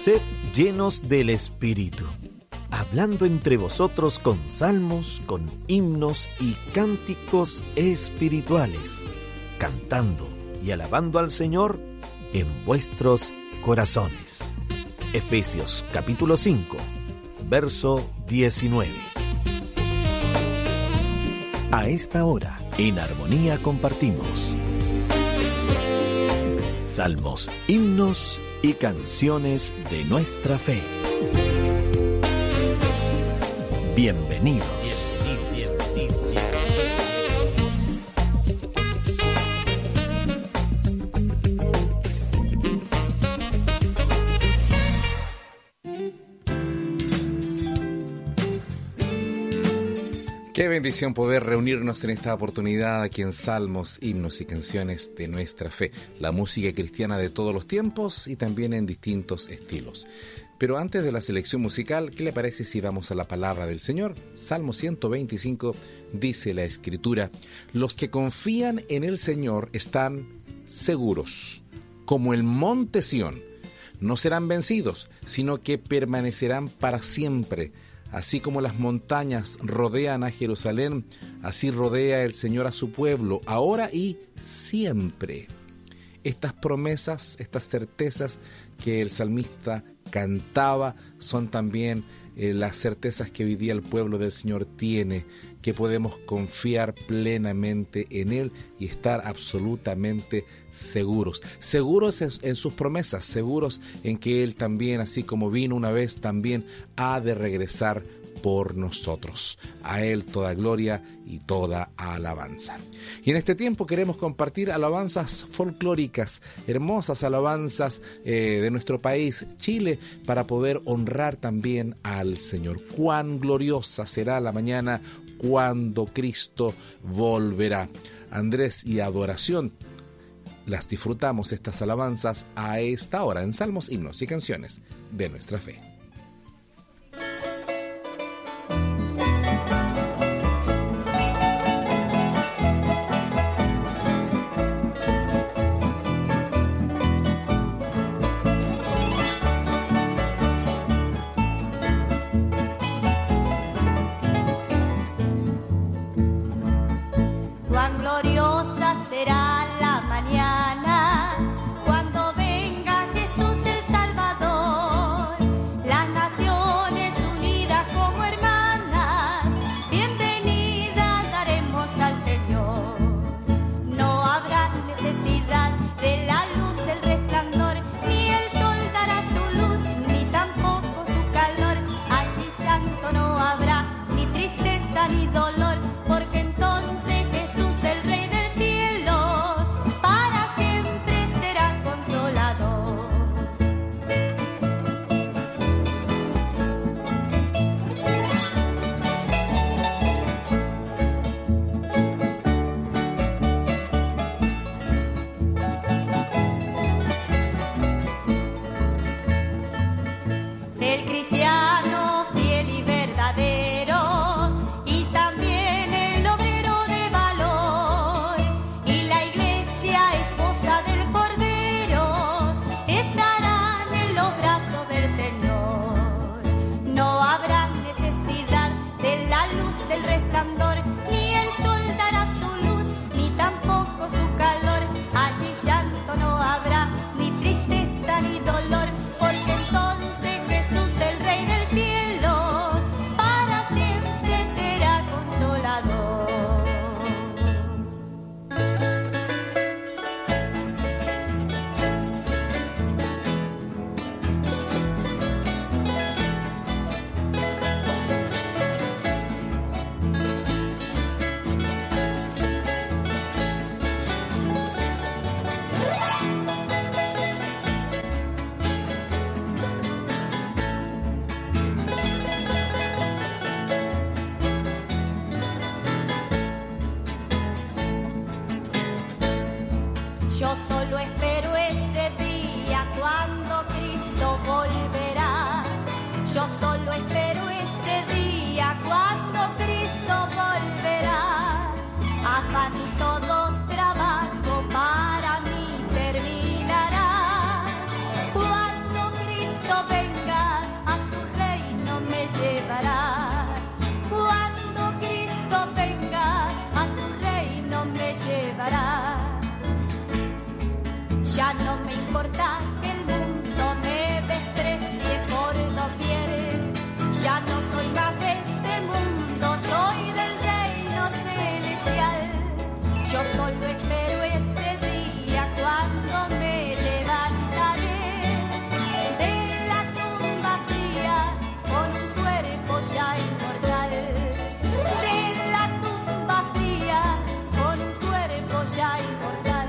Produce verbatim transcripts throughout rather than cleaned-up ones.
Sed llenos del Espíritu, hablando entre vosotros con salmos, con himnos y cánticos espirituales, cantando y alabando al Señor en vuestros corazones. Efesios capítulo cinco, verso diecinueve. A esta hora, en armonía compartimos salmos, himnos y canciones de nuestra fe. Bienvenidos. Qué bendición poder reunirnos en esta oportunidad aquí en Salmos, Himnos y Canciones de Nuestra Fe, la música cristiana de todos los tiempos y también en distintos estilos. Pero antes de la selección musical, ¿qué le parece si vamos a la palabra del Señor? Salmo ciento veinticinco dice la Escritura: los que confían en el Señor están seguros, como el monte Sión. No serán vencidos, sino que permanecerán para siempre. Así como las montañas rodean a Jerusalén, así rodea el Señor a su pueblo, ahora y siempre. Estas promesas, estas certezas que el salmista cantaba, son también eh, las certezas que hoy día el pueblo del Señor tiene, que podemos confiar plenamente en Él y estar absolutamente seguros. Seguros en, en sus promesas, seguros en que Él también, así como vino una vez, también ha de regresar por nosotros. A Él toda gloria y toda alabanza. Y en este tiempo queremos compartir alabanzas folclóricas, hermosas alabanzas eh, de nuestro país, Chile, para poder honrar también al Señor. Cuán gloriosa será la mañana cuando Cristo volverá. Andrés y adoración, las disfrutamos estas alabanzas a esta hora en Salmos, Himnos y Canciones de Nuestra Fe. Yo solo espero ese día cuando Cristo volverá. Yo solo espero ese día cuando Cristo volverá. Afán y todo trabajo para mí terminará. Cuando Cristo venga importa que el mundo me desprecie por doquier. Ya no soy más de este mundo, soy del reino celestial. Yo solo espero ese día cuando me levantaré de la tumba fría con un cuerpo ya inmortal. De la tumba fría con un cuerpo ya inmortal.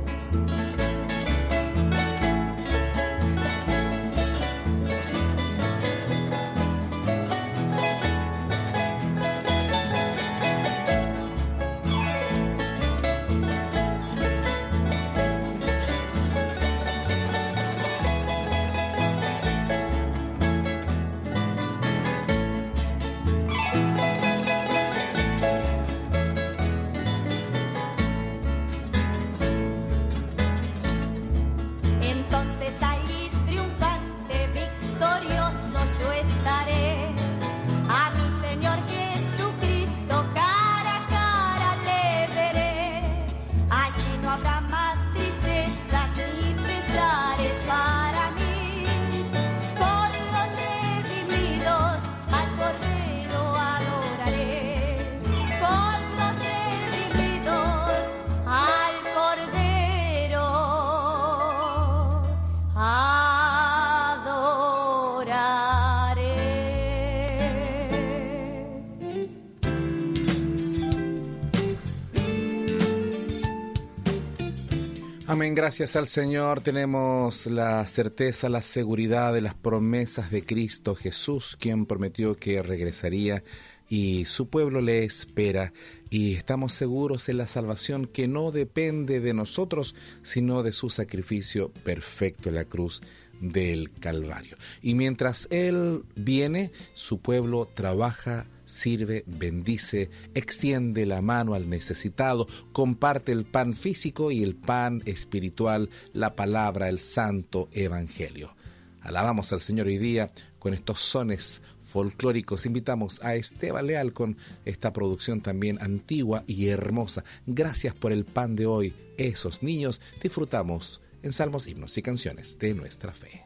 Amén, gracias al Señor tenemos la certeza, la seguridad de las promesas de Cristo Jesús, quien prometió que regresaría y su pueblo le espera, y estamos seguros en la salvación que no depende de nosotros, sino de su sacrificio perfecto en la cruz del Calvario. Y mientras Él viene, su pueblo trabaja, sirve, bendice, extiende la mano al necesitado, comparte el pan físico y el pan espiritual, la palabra, el santo evangelio. Alabamos al Señor hoy día con estos sones folclóricos. Invitamos a Esteban Leal con esta producción también antigua y hermosa. Gracias por el pan de hoy. Esos niños disfrutamos en salmos, himnos y canciones de nuestra fe.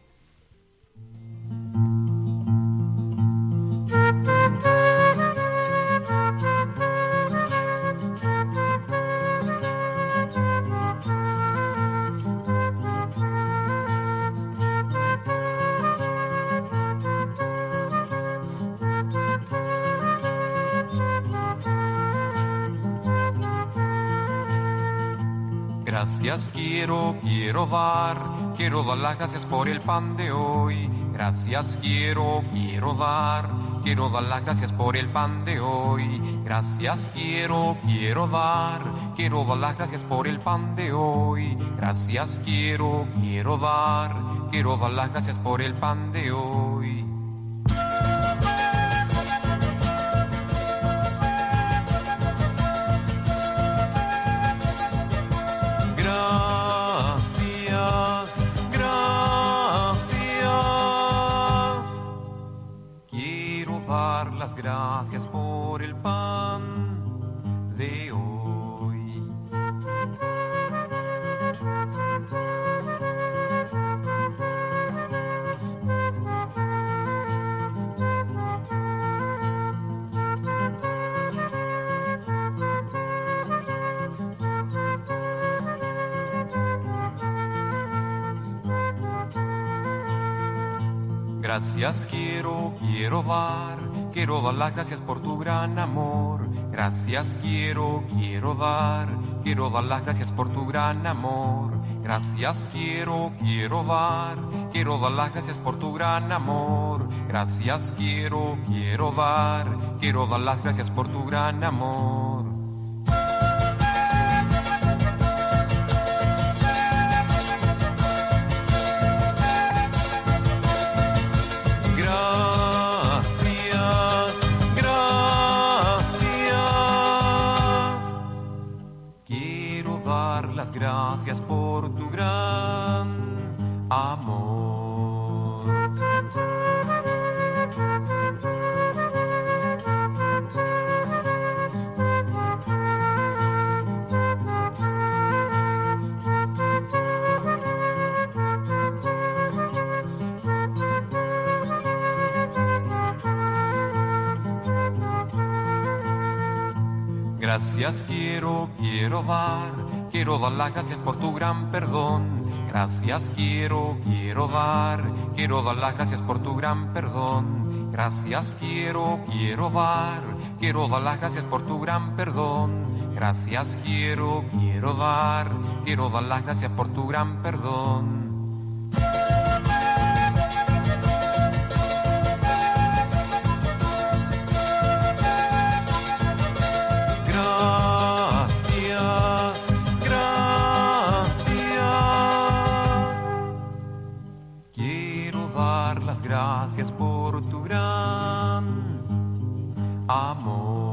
Gracias quiero, quiero dar, quiero dar las gracias por el pan de hoy. Gracias quiero, quiero dar, quiero dar las gracias por el pan de hoy. Gracias quiero, quiero dar, quiero dar las gracias por el pan de hoy. Gracias quiero, quiero dar, quiero dar las gracias por el pan de hoy. Gracias por el pan de hoy. Gracias quiero, quiero dar, quiero dar las gracias por tu gran amor. Gracias quiero, quiero dar, quiero dar las gracias por tu gran amor. Gracias quiero, quiero dar, quiero dar las gracias por tu gran amor. Gracias quiero, quiero dar, quiero dar las gracias por tu gran amor. Gracias por tu gran amor. Gracias quiero, quiero dar, quiero dar las gracias por tu gran perdón. Gracias quiero, quiero dar, quiero dar las gracias por tu gran perdón. Gracias quiero, quiero dar, quiero dar las gracias por tu gran perdón. Gracias quiero, quiero dar, quiero dar las gracias por tu gran perdón. Gracias por tu gran amor.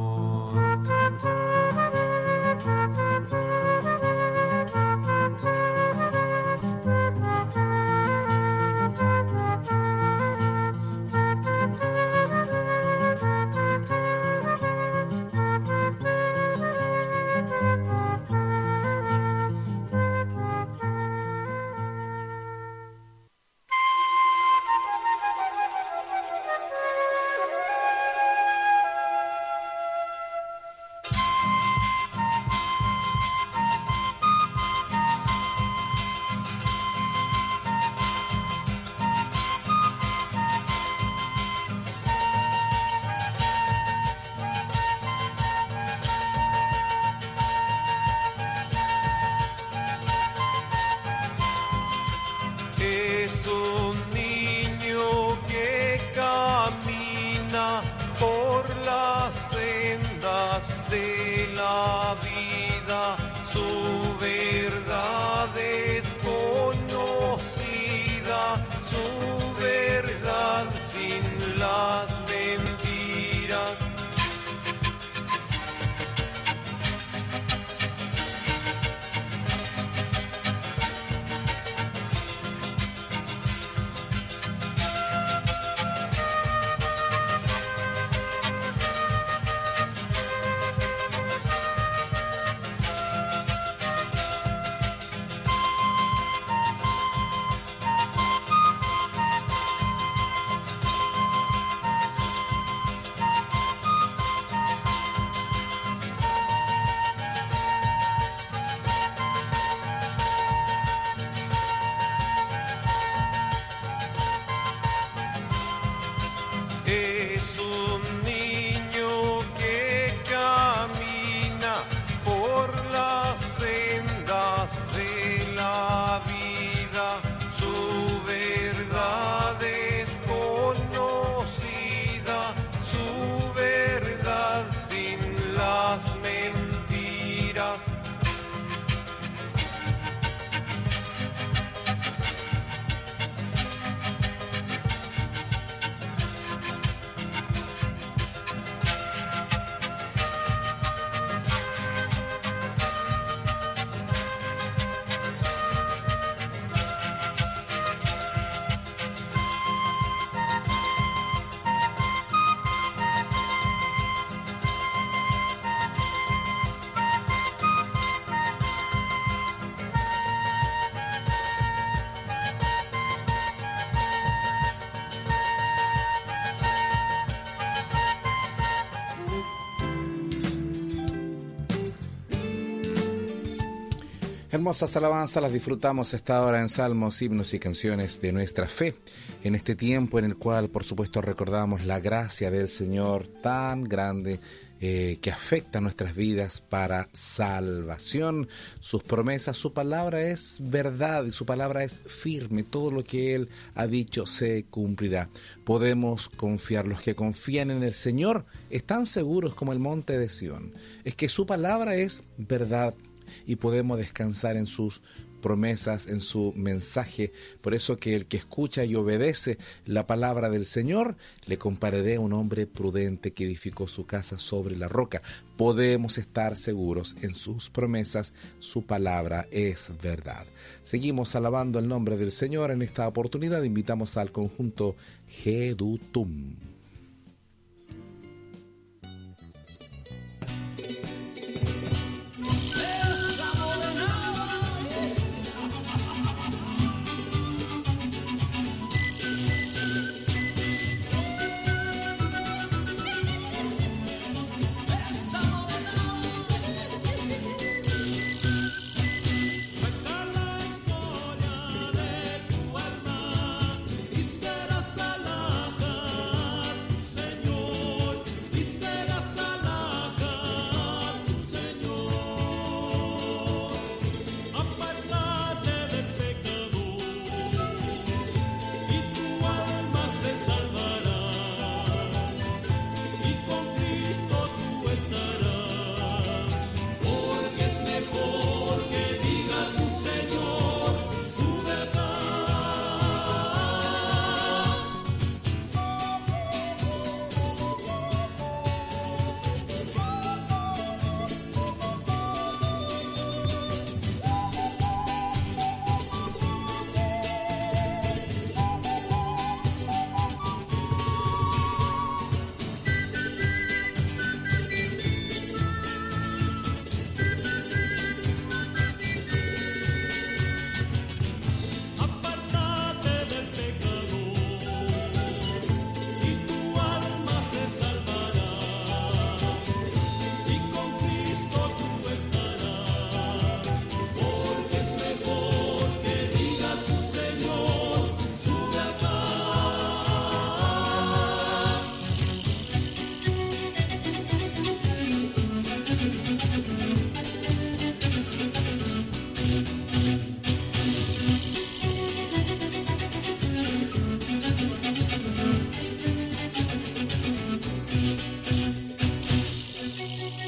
De la vida, su verdad es conocida, su verdad sin las mentiras. Hermosas alabanzas las disfrutamos esta hora en salmos, himnos y canciones de nuestra fe, en este tiempo en el cual, por supuesto, recordamos la gracia del Señor tan grande eh, que afecta nuestras vidas para salvación. Sus promesas, su palabra es verdad y su palabra es firme. Todo lo que Él ha dicho se cumplirá. Podemos confiar. Los que confían en el Señor están seguros como el monte de Sión. Es que su palabra es verdad y podemos descansar en sus promesas, en su mensaje. Por eso que el que escucha y obedece la palabra del Señor, le compararé a un hombre prudente que edificó su casa sobre la roca. Podemos estar seguros en sus promesas, su palabra es verdad. Seguimos alabando el nombre del Señor. En esta oportunidad invitamos al conjunto Gedutum. Esa morena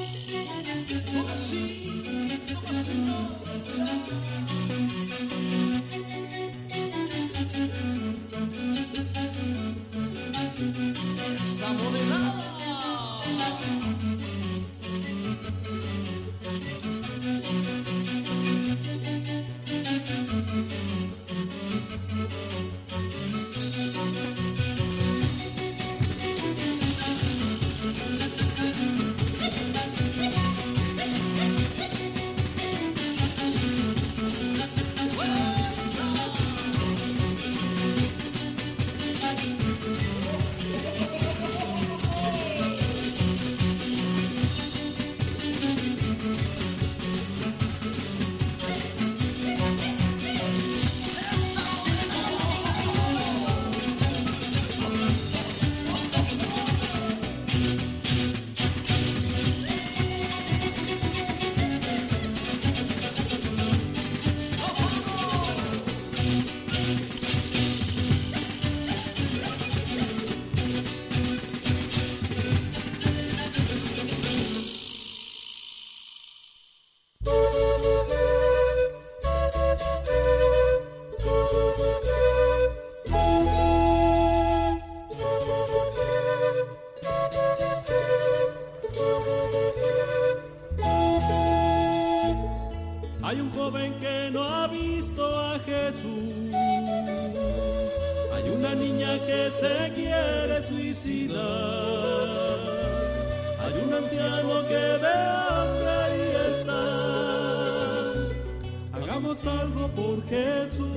Hay un joven que no ha visto a Jesús. Hay una niña que se quiere suicidar. Hay un anciano que de hambre ahí está. Hagamos algo por Jesús.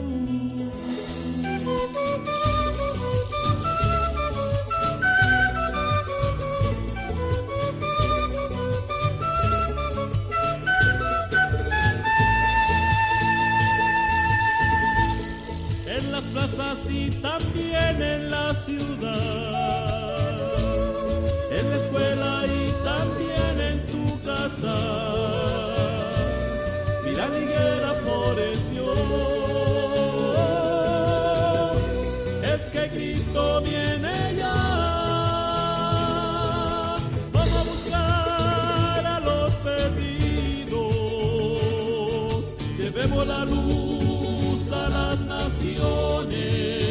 En las plazas y también en la ciudad, en la escuela y también en tu casa, mira la higuera floreció. Es que Cristo viene ya. Vamos a buscar a los perdidos, llevemos la luz a las naciones.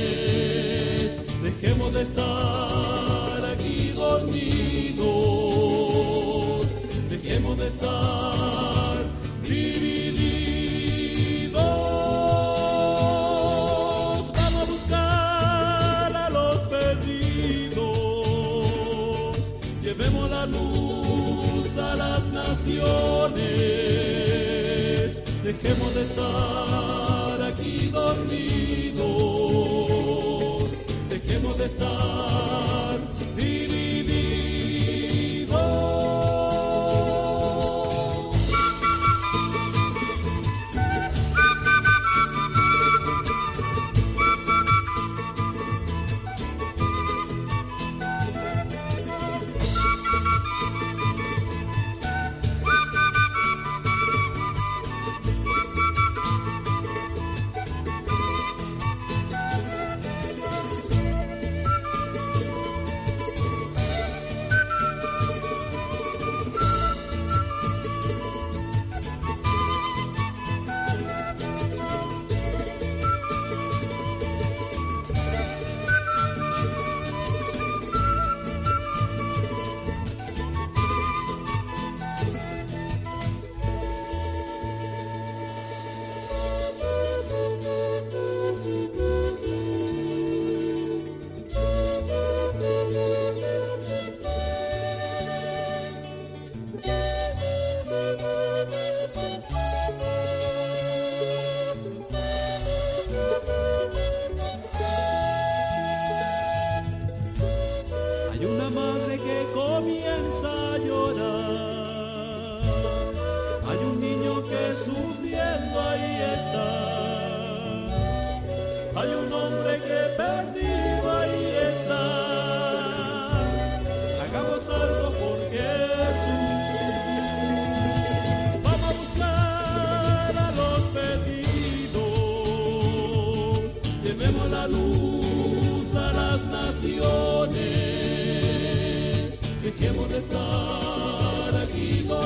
Dejemos de estar aquí dormidos, dejemos de estar divididos. Vamos a buscar a los perdidos, llevemos la luz a las naciones. Dejemos de estar aquí dormidos, dejemos de estar divididos.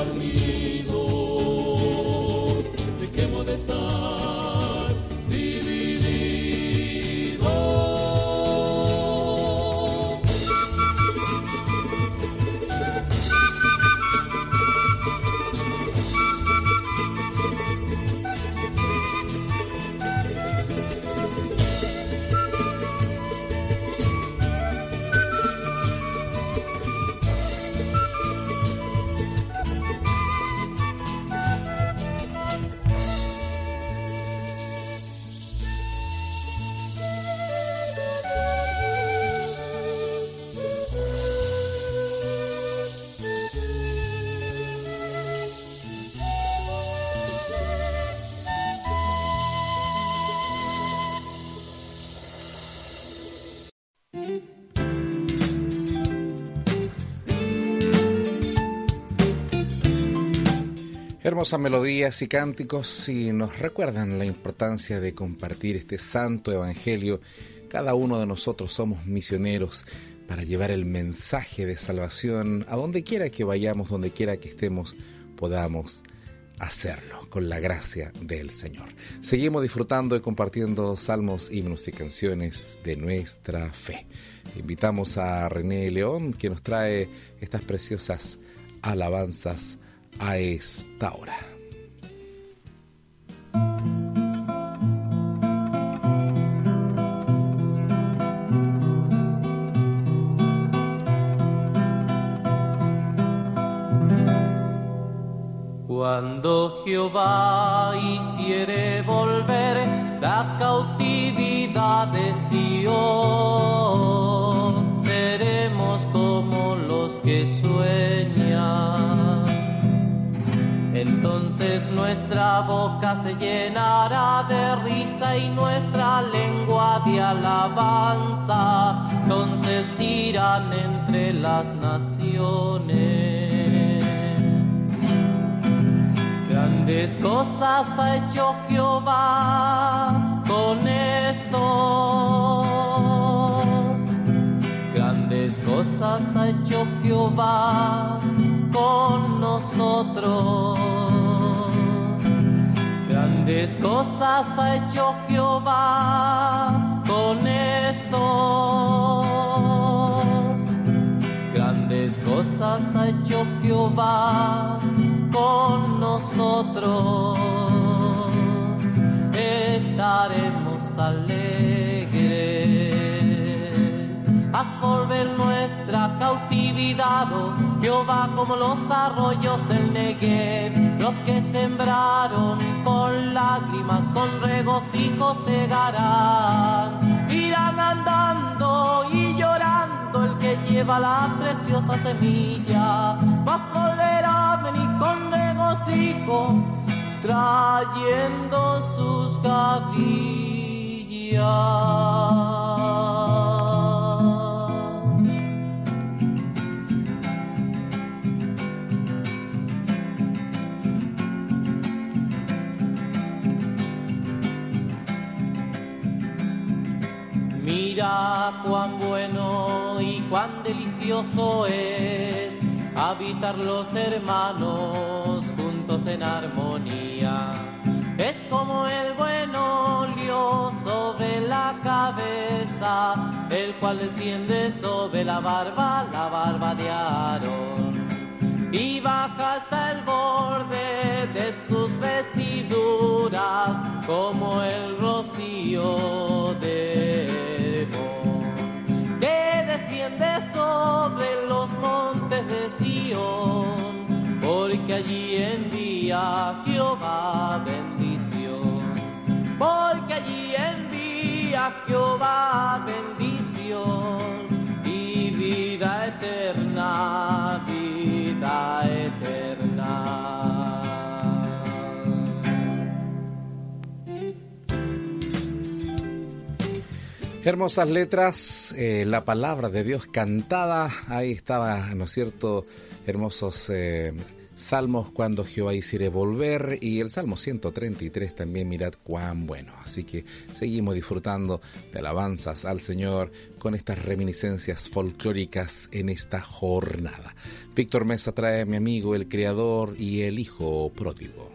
dormidos, dejemos de estar divididos. Hermosas melodías y cánticos y nos recuerdan la importancia de compartir este santo evangelio. Cada uno de nosotros somos misioneros para llevar el mensaje de salvación a donde quiera que vayamos, donde quiera que estemos, podamos hacerlo con la gracia del Señor. Seguimos disfrutando y compartiendo salmos, himnos y canciones de nuestra fe. Invitamos a René León, que nos trae estas preciosas alabanzas a esta hora. Cuando Jehová hiciere volver la cautividad de Sion, seremos como los que sueñan. Entonces nuestra boca se llenará de risa y nuestra lengua de alabanza. Entonces dirán entre las naciones: grandes cosas ha hecho Jehová con estos. Grandes cosas ha hecho Jehová con nosotros. Grandes cosas ha hecho Jehová con estos. Grandes cosas ha hecho Jehová con nosotros. Estaremos alegres. Haz volver nuestra cautividad, oh Jehová, como los arroyos del Negev. Los que sembraron con lágrimas, con regocijo segarán. Irán andando y llorando el que lleva la preciosa semilla. Mas volverá a venir con regocijo, trayendo sus gavillas. Mira cuán bueno y cuán delicioso es habitar los hermanos juntos en armonía. Es como el buen óleo sobre la cabeza, el cual desciende sobre la barba, la barba de Aarón, y baja hasta el borde de sus vestiduras, como el rocío de Hermón, que desciende sobre los montes de Sión, porque allí envía Jehová bendición, porque allí envía Jehová bendición y vida eterna, vida eterna. Hermosas letras, eh, la palabra de Dios cantada, ahí estaba, ¿no es cierto?, hermosos eh, Salmos cuando Jehová hiciere volver, y el Salmo ciento treinta y tres también, mirad cuán bueno. Así que seguimos disfrutando de alabanzas al Señor con estas reminiscencias folclóricas en esta jornada. Víctor Mesa trae Mi amigo el Creador y El hijo pródigo.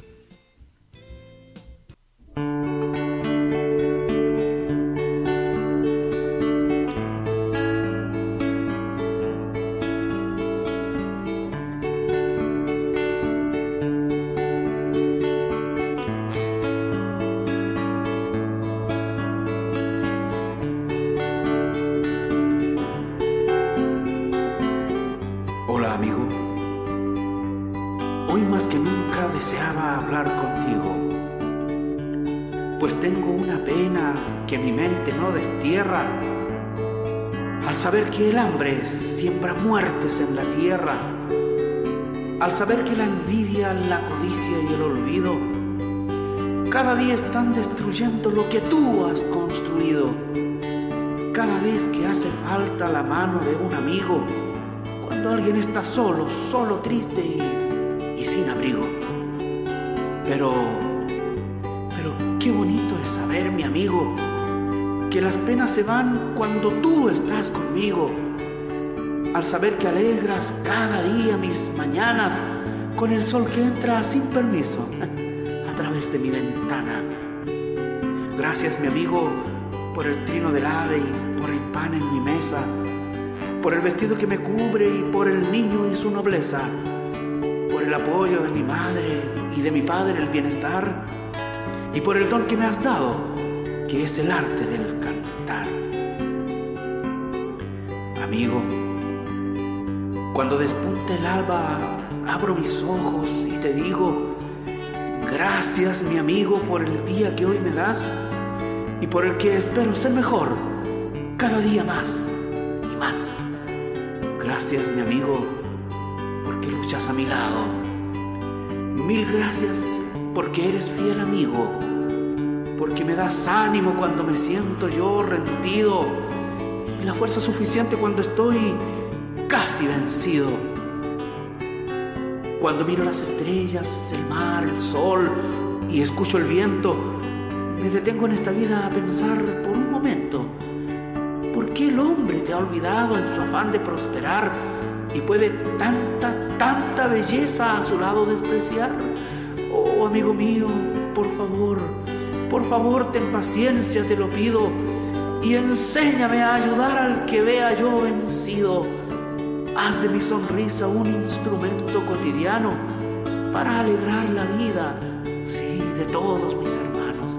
Al saber que el hambre siembra muertes en la tierra, al saber que la envidia, la codicia y el olvido cada día están destruyendo lo que tú has construido, cada vez que hace falta la mano de un amigo, cuando alguien está solo, solo, triste y, y sin abrigo. Pero, pero qué bonito es saber, mi amigo, que las penas se van cuando tú estás conmigo, al saber que alegras cada día mis mañanas con el sol que entra sin permiso a través de mi ventana. Gracias, mi amigo, por el trino del ave y por el pan en mi mesa, por el vestido que me cubre y por el niño y su nobleza, por el apoyo de mi madre y de mi padre el bienestar, y por el don que me has dado, que es el arte del cantar. Amigo, cuando despunte el alba, abro mis ojos y te digo, gracias, mi amigo, por el día que hoy me das y por el que espero ser mejor cada día más y más. Gracias, mi amigo, porque luchas a mi lado. Mil gracias porque eres fiel amigo, porque me das ánimo cuando me siento yo rendido y la fuerza suficiente cuando estoy casi vencido. Cuando miro las estrellas, el mar, el sol y escucho el viento, me detengo en esta vida a pensar por un momento, ¿por qué el hombre te ha olvidado en su afán de prosperar y puede tanta, tanta belleza a su lado despreciar? Oh, amigo mío, por favor, Por favor, ten paciencia, te lo pido, y enséñame a ayudar al que vea yo vencido. Haz de mi sonrisa un instrumento cotidiano para alegrar la vida, sí, de todos mis hermanos.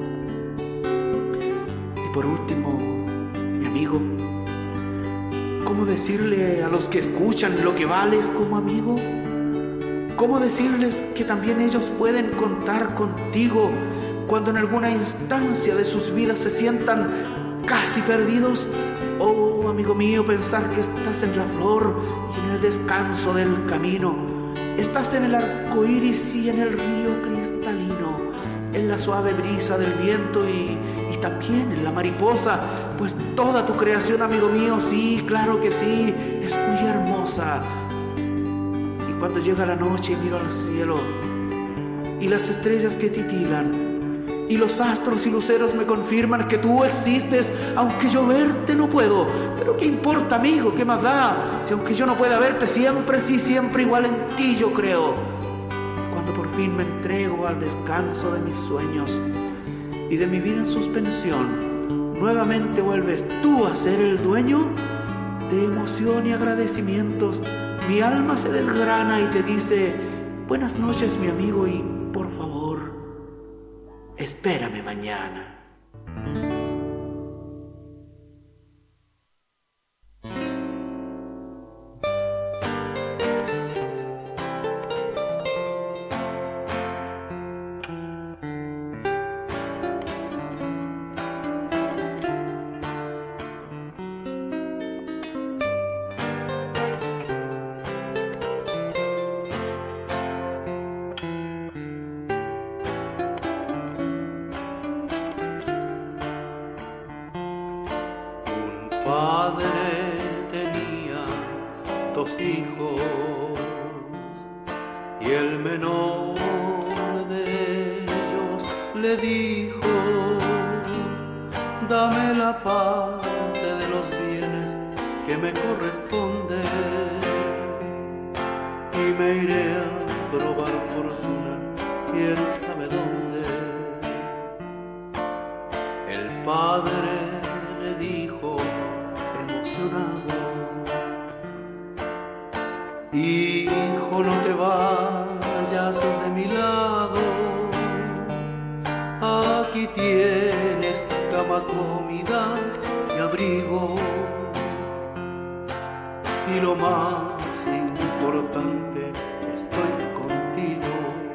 Y por último, mi amigo, ¿cómo decirle a los que escuchan lo que vales como amigo? ¿Cómo decirles que también ellos pueden contar contigo cuando en alguna instancia de sus vidas se sientan casi perdidos? Oh, amigo mío, pensar que estás en la flor y en el descanso del camino, estás en el arco iris y en el río cristalino, en la suave brisa del viento y, y también en la mariposa, pues toda tu creación, amigo mío, sí, claro que sí, es muy hermosa. Y cuando llega la noche y miro al cielo y las estrellas que titilan, y los astros y luceros me confirman que tú existes, aunque yo verte no puedo. Pero qué importa, amigo, qué más da, si aunque yo no pueda verte siempre, sí, siempre igual en ti yo creo. Cuando por fin me entrego al descanso de mis sueños y de mi vida en suspensión, nuevamente vuelves tú a ser el dueño de emoción y agradecimientos. Mi alma se desgrana y te dice, buenas noches, mi amigo, y por favor, espérame mañana. Y el menor de ellos le dijo: dame la parte de los bienes que me corresponde y me iré a probar fortuna, quién sabe dónde. El padre le dijo emocionado: hijo, no te vayas de mi lado, aquí tienes cama, comida y abrigo, y lo más importante, estoy contigo.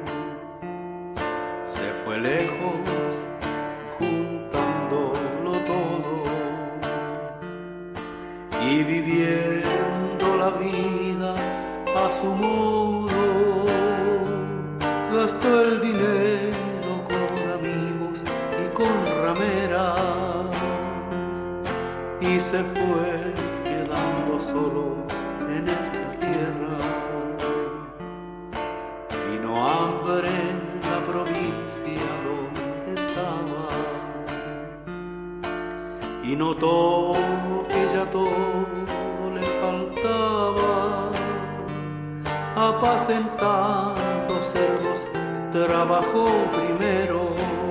Se fue lejos juntándolo todo y viviendo la vida a su modo, gastó el dinero con amigos y con rameras y se fue quedando solo en esta tierra. Vino hambre en la provincia donde estaba y notó que ya todo le faltaba. Apacentando cerdos trabajó primero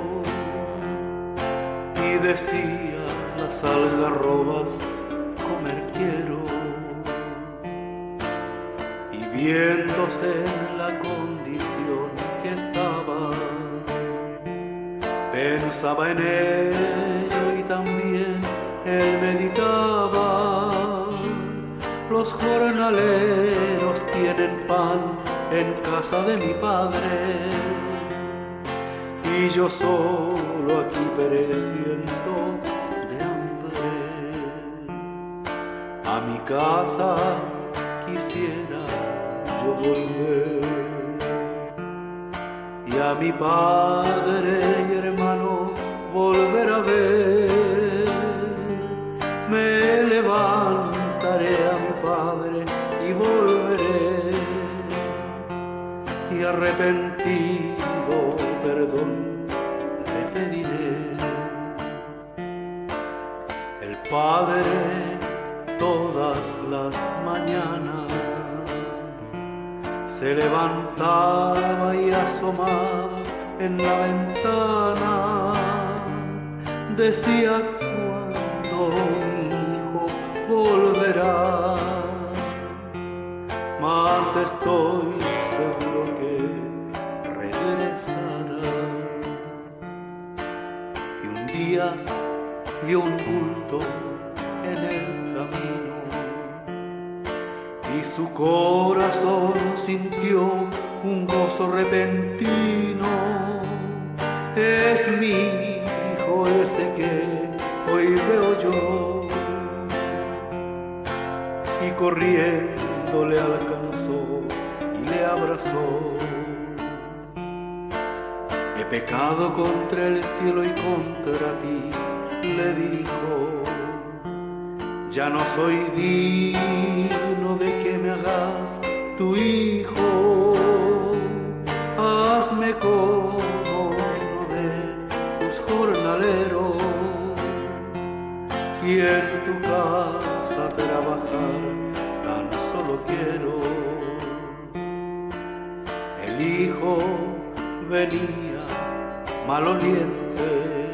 y decía las algarrobas: comer quiero. Y viéndose en la condición que estaba, pensaba en ello y también él meditaba. Los jornaleros tienen pan en casa de mi padre y yo solo aquí pereciendo de hambre. A mi casa quisiera yo volver y a mi padre y hermano volver a ver. Me levantaré a mi padre y volveré y arrepentido perdón le pediré. El padre todas las mañanas se levantaba y asomaba en la ventana decía: cuando mi hijo volverá, mas estoy seguro que regresará. Y un día vio un bulto en el camino y su corazón sintió un gozo repentino. Es mi hijo ese que hoy veo yo. Y corriendo le alcanzó y le abrazó. He pecado contra el cielo y contra ti, le dijo. Ya no soy digno de que me hagas tu hijo. Hazme como uno de tus jornaleros y en tu casa trabajar tan solo quiero. El hijo venía maloliente,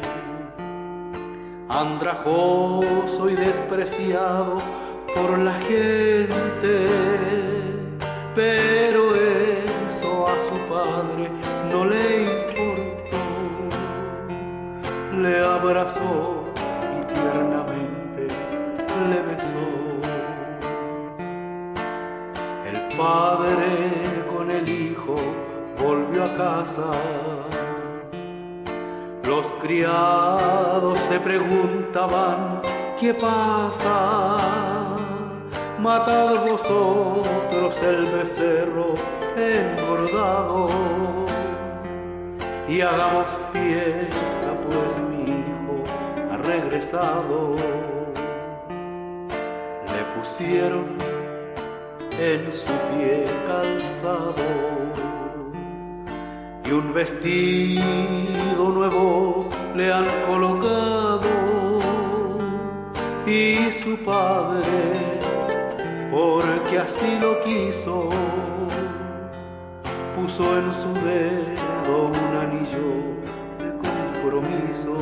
andrajoso y despreciado por la gente, pero eso a su padre no le importó. Le abrazó y tiernamente le besó. El padre con el hijo volvió a casa. Los criados se preguntaban: ¿qué pasa? Matad vosotros el becerro engordado y hagamos fiesta, pues mi hijo ha regresado. Le pusieron en su pie calzado y un vestido nuevo le han colocado, y su padre, porque así lo quiso, puso en su dedo un anillo de compromiso.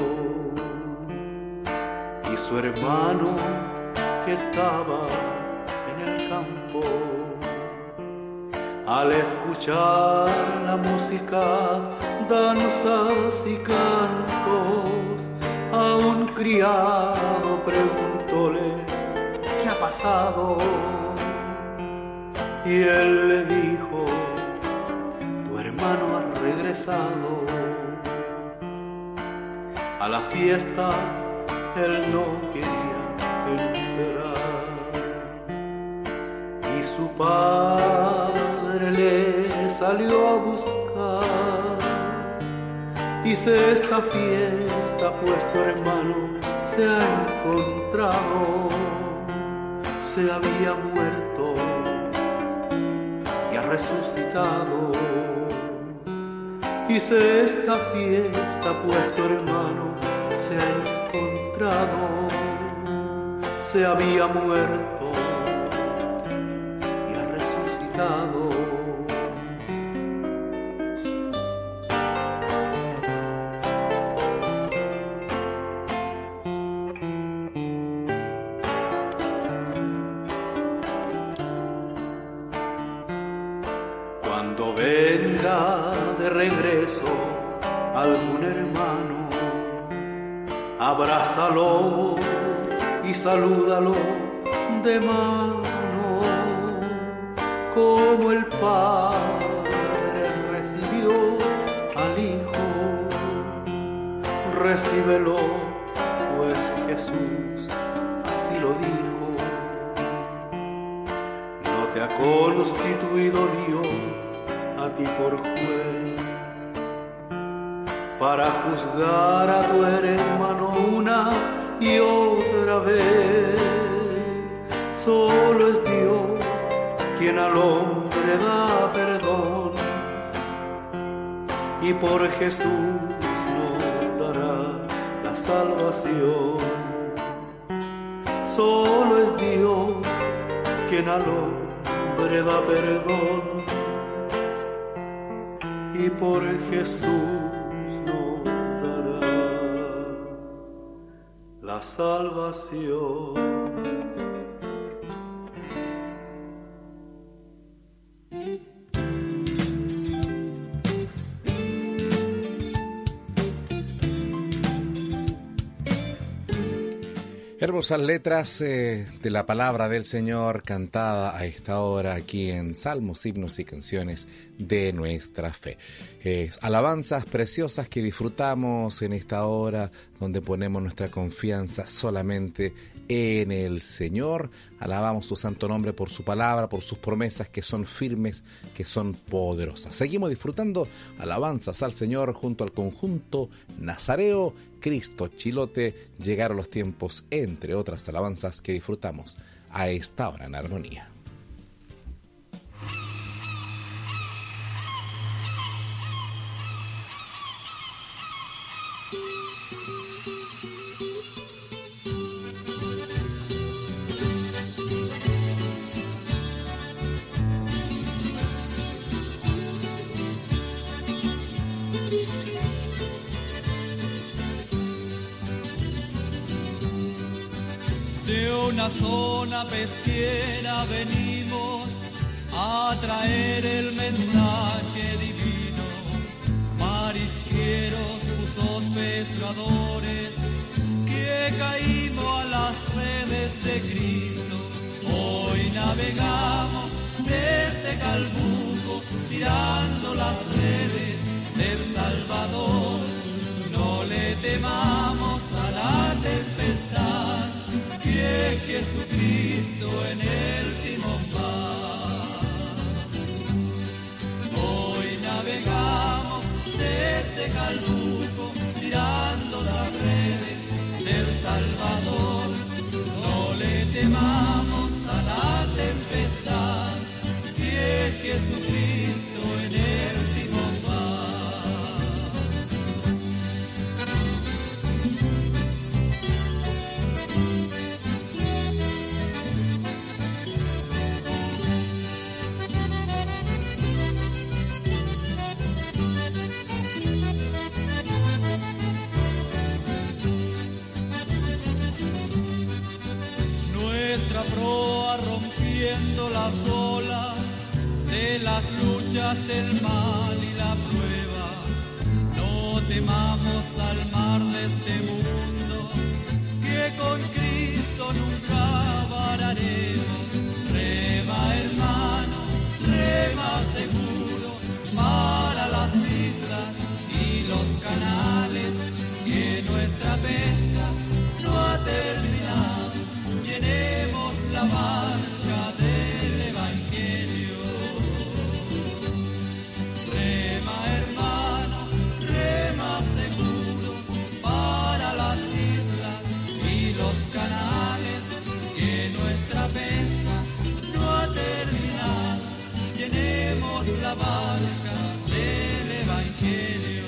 Y su hermano, que estaba en el campo, al escuchar la música, danzas y cantos, a un criado preguntóle qué ha pasado, y él le dijo: tu hermano ha regresado. A la fiesta él no quería enterar, y su padre le salió a buscar. Dice: esta fiesta, pues tu hermano se ha encontrado, se había muerto y ha resucitado. Dice: esta fiesta, pues tu hermano se ha encontrado, se había muerto y ha resucitado. Cuando venga de regreso algún hermano, abrázalo y salúdalo de mano, como el Padre recibió al Hijo. Recíbelo, pues Jesús así lo dijo. No te ha constituido Dios a ti por juez, para juzgar a tu hermano una y otra vez. Solo es Dios quien al hombre da perdón, y por Jesús nos dará la salvación. Solo es Dios quien al hombre da perdón, y por Jesús nos dará la salvación. Hermosas letras eh, de la palabra del Señor cantada a esta hora aquí en Salmos, Himnos y Canciones de Nuestra Fe. Eh, alabanzas preciosas que disfrutamos en esta hora donde ponemos nuestra confianza solamente en el Señor. Alabamos su santo nombre por su palabra, por sus promesas que son firmes, que son poderosas. Seguimos disfrutando alabanzas al Señor junto al conjunto Nazareo, Cristo Chilote. Llegaron los tiempos, entre otras alabanzas que disfrutamos a esta hora en armonía. De una zona pesquera venimos a traer el mensaje divino. Marisqueros, buzos pescadores, que caímos a las redes de Cristo. Hoy navegamos desde Calbuco, tirando las redes del Salvador. No le temamos a la tempestad, que Jesucristo en el timón va. Hoy navegamos desde Calbuco, tirando las redes del Salvador. No le temamos a la tempestad, Jesucristo en el timón va. Nuestra proa rompiendo las olas de las luchas, el mal y la prueba. No temamos al mar de este mundo, que con Cristo nunca vararemos. Rema, hermano, rema seguro para las islas y los canales, que nuestra pesca no ha terminado. Llenemos la barca del Evangelio. Rema, hermano, rema seguro para las islas y los canales, que nuestra pesca no ha terminado. Llenemos la barca del Evangelio.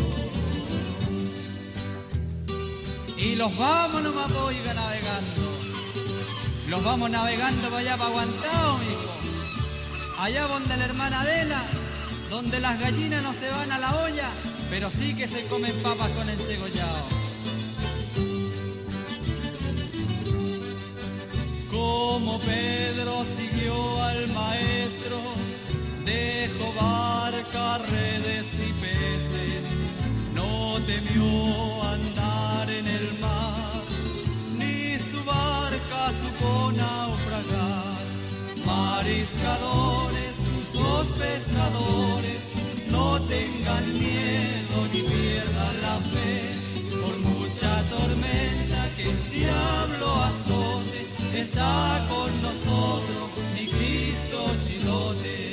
Y los vamos nomás, oiga, navegando. Los vamos navegando para allá, para Guantao, mijo. Allá donde la hermana Adela, donde las gallinas no se van a la olla, pero sí que se comen papas con encebollado. Como Pedro siguió al maestro, dejó barca, redes y peces, no temió andar en el mar, ni su barca supo naufragar. Mariscadores, buzos pescadores, no tengan miedo ni pierdan la fe, por mucha tormenta que el diablo azote, está con nosotros mi Cristo chilote.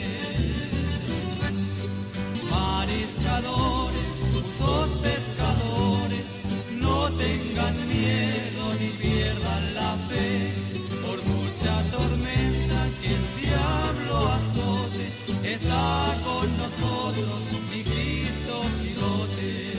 Mariscadores, buzos pescadores, no tengan miedo ni pierdan la fe, por mucha tormenta que el diablo azote, está con nosotros mi Cristo chilote.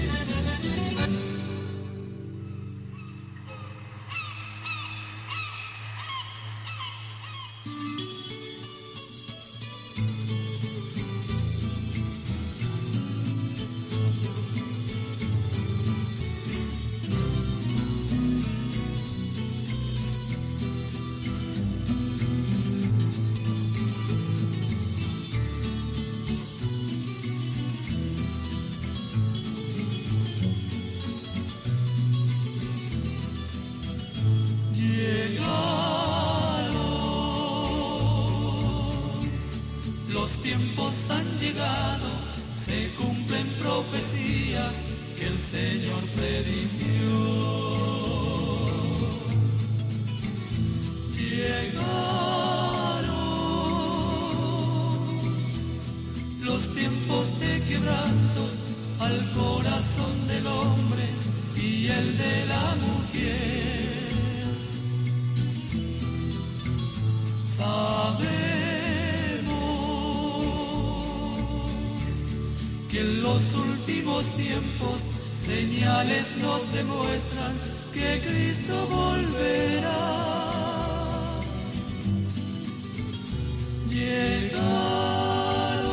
Se cumplen profecías que el Señor predició. Llegaron los tiempos de quebrantos al corazón del hombre y el de la mujer. Sabemos que en los últimos tiempos señales nos demuestran que Cristo volverá. Llegaron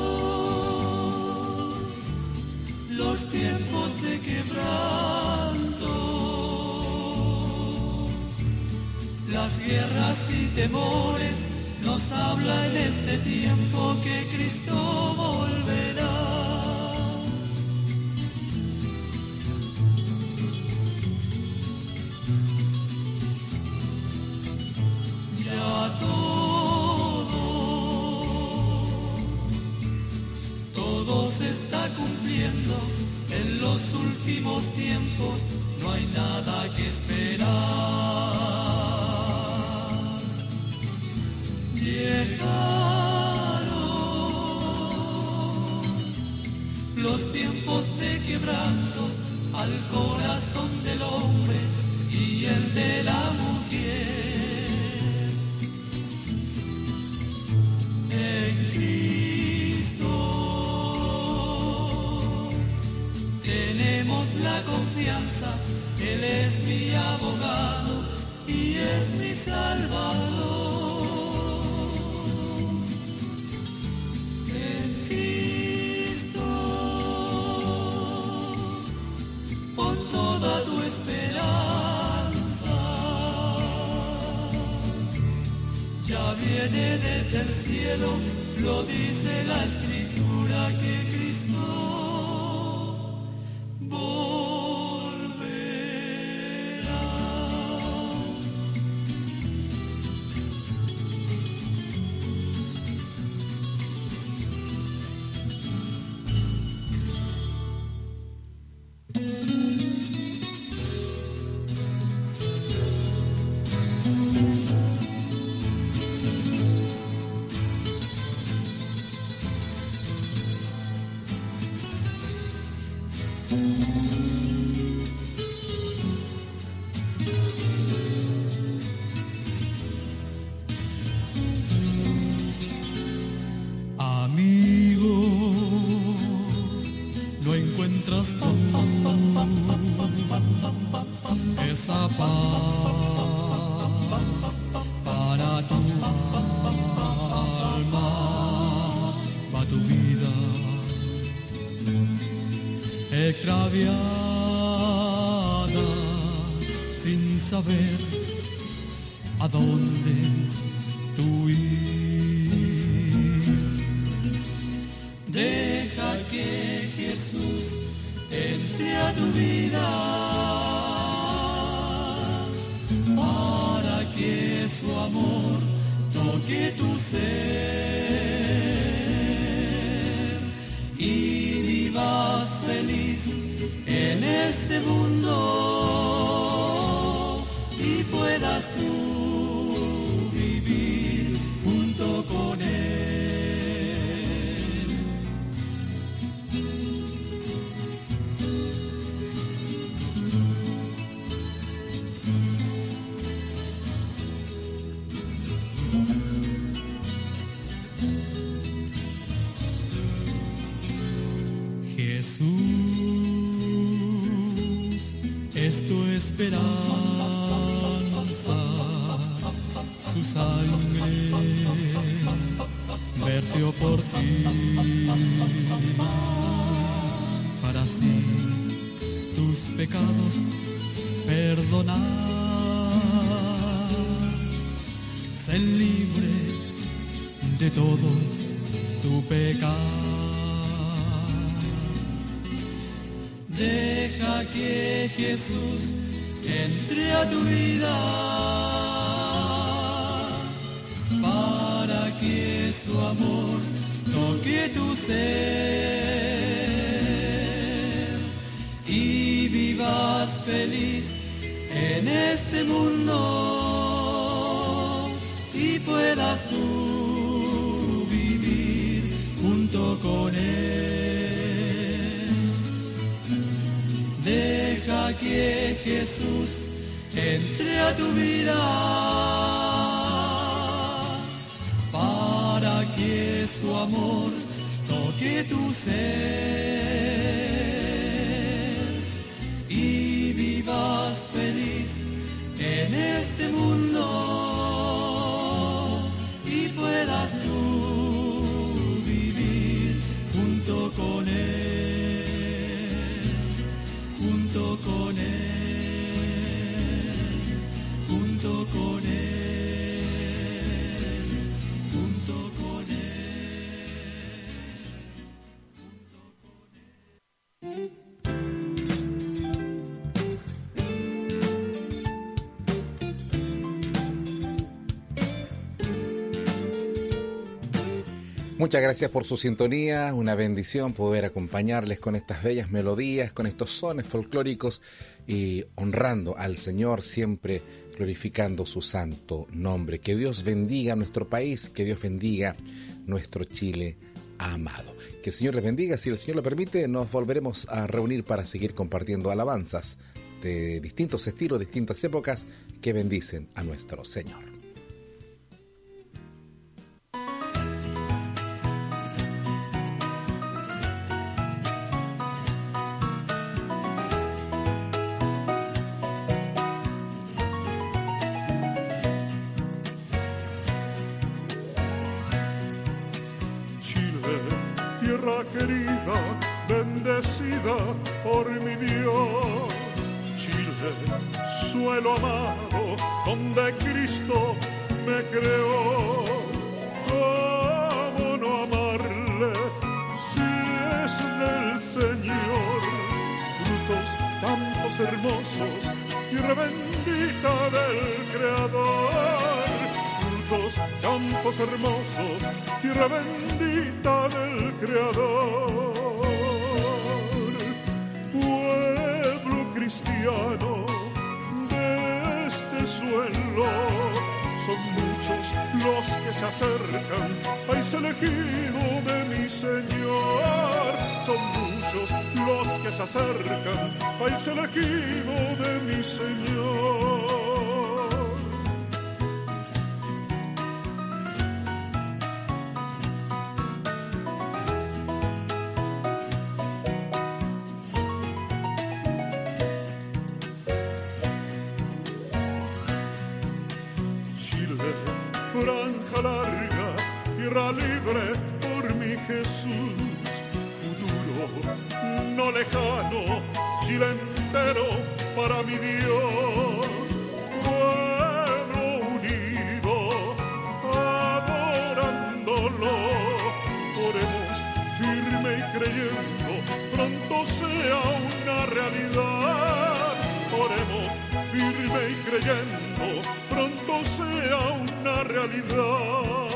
los tiempos de quebranto, las guerras y temores nos habla en este tiempo que Cristo volverá. Ya todo, todo se está cumpliendo en los últimos tiempos, no hay nada que esperar. Llegaron los tiempos de quebrantos al corazón del hombre y el de la mujer. En tenemos la confianza, Él es mi abogado y es mi Salvador. En Cristo pon toda tu esperanza, ya viene desde el cielo, lo dice la Escritura, que Cristo volverá. Amigo, no encuentras tú esa paz para tu alma, va tu vida extraviada sin saber a dónde tú ir. Deja que Jesús entre a tu vida para que su amor toque tu ser y vivas feliz en este mundo y puedas tú vivir junto con Él. Jesús es tu esperanza, su sangre vertió por ti, para así tus pecados perdonar, ser libre de todo tu pecado. Deja que Jesús entre a tu vida para que su amor toque tu ser y vivas feliz en este mundo y puedas tú vivir junto con Él. Deja que Jesús entre a tu vida para que su amor toque tu ser y vivas feliz en este mundo y puedas tú vivir junto con Él, junto con Él, junto con Él, junto con Él. Muchas gracias por su sintonía, una bendición poder acompañarles con estas bellas melodías, con estos sones folclóricos y honrando al Señor, siempre glorificando su santo nombre. Que Dios bendiga nuestro país, que Dios bendiga nuestro Chile amado. Que el Señor les bendiga, si el Señor lo permite, nos volveremos a reunir para seguir compartiendo alabanzas de distintos estilos, distintas épocas que bendicen a nuestro Señor. tierra querida, bendecida por mi Dios. Chile, suelo amado, donde Cristo me creó. ¿Cómo no amarle si es del Señor? Frutos, campos hermosos, tierra bendita del Creador. Frutos, campos hermosos, tierra bendita del Creador. Pueblo cristiano de este suelo, son muchos los que se acercan, país elegido de mi Señor. Son muchos los que se acercan, país elegido de mi Señor. Franja larga, tierra libre por mi Jesús. Futuro no lejano, Chile entero para mi Dios. Pueblo unido, adorándolo. Oremos firme y creyendo, pronto sea una realidad. Oremos firme y creyendo, pronto sea una realidad.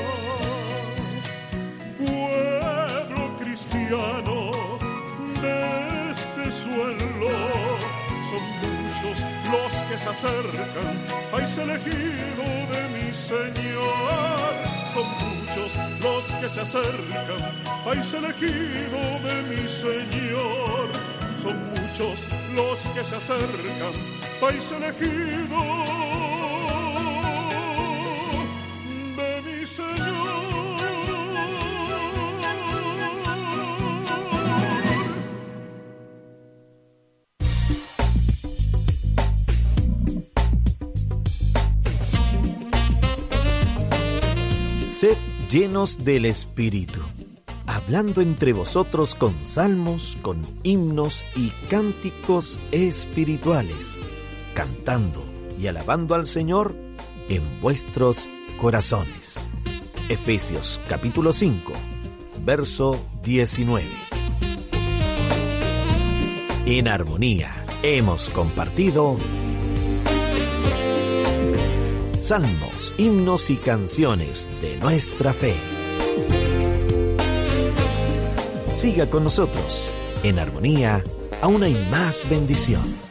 Pueblo cristiano de este suelo, son muchos los que se acercan, país elegido de mi Señor. Son muchos los que se acercan, país elegido de mi Señor. Son muchos los que se acercan, país elegido de mi Señor. Sed llenos del Espíritu, hablando entre vosotros con salmos, con himnos y cánticos espirituales, cantando y alabando al Señor en vuestros corazones. Efesios capítulo cinco, verso diecinueve. En armonía hemos compartido salmos, himnos y canciones de nuestra fe. Siga con nosotros. En armonía, aún hay más bendición.